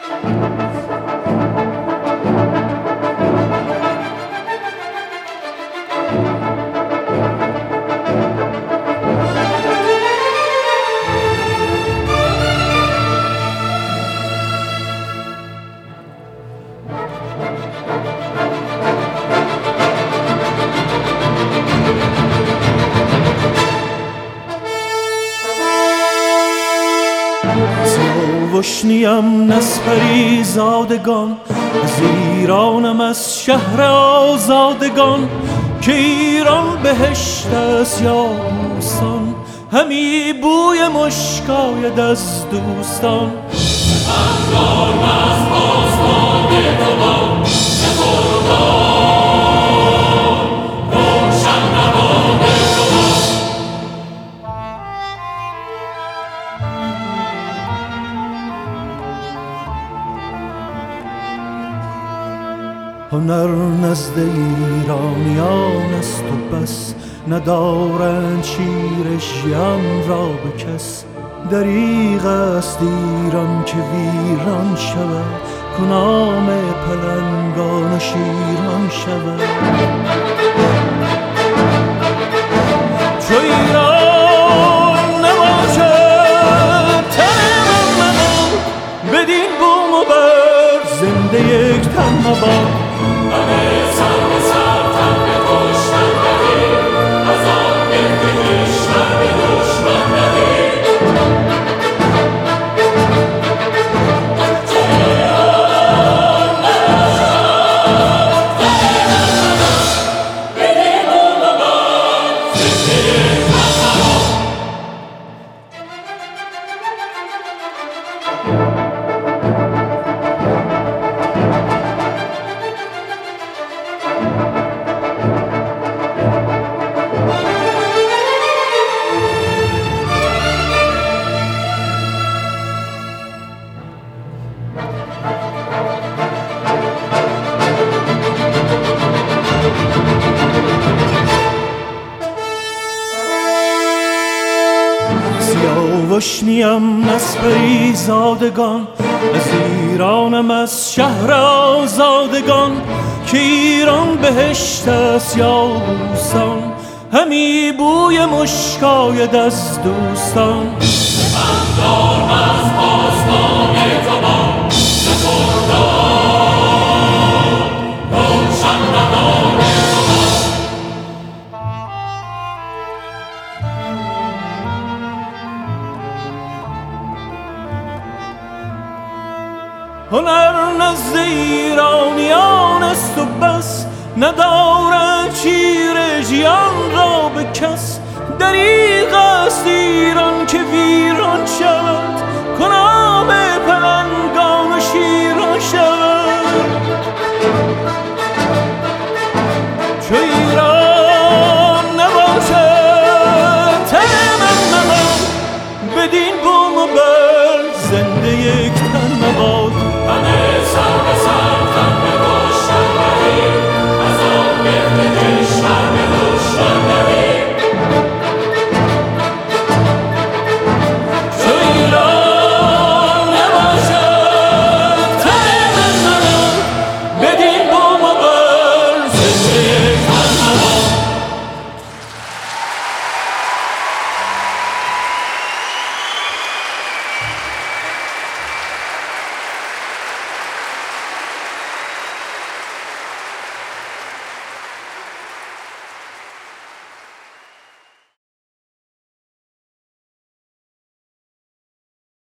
سیاوشنیم نسپری زادگان، از ایرانم از شهر آزادگان. که ایران بهشت است یا بوستان، همی بوی مشکاید از دوستان. اندام از آسمان دوان روشن نباد هنر نزد ایرانیان است و بس، ندارند شیر ژیان را به کس. دریغ است ایران که ویران شود، کنام پلنگان و شیران شود. چو ایران نباشد تن من، بدین بوم و بر زنده یک تن مباد. همه سر به سر تن به کشتن دهید، از آن گرد کشور به دشمن دهید. چو ایران نباشد تن من، بدین بوم و بر زنده یک تن مباد. سیاوشنیم نسپری زادگان، از ایرانم از شهر آزادگان. که ایران بهشت است یا بوستان، همی بوی مشکاید از دوستان. اندام از آسمان دوان روشن نباد هنر نزد ایرانیان است و بس، ندارد شیر ژیان را به کس. دریغ است ایران که ویران شود، کنام پلنگان و شیران شود. چو ایران نباشد تن من، بدین بوم و بر زنده یک تن مباد. همه سر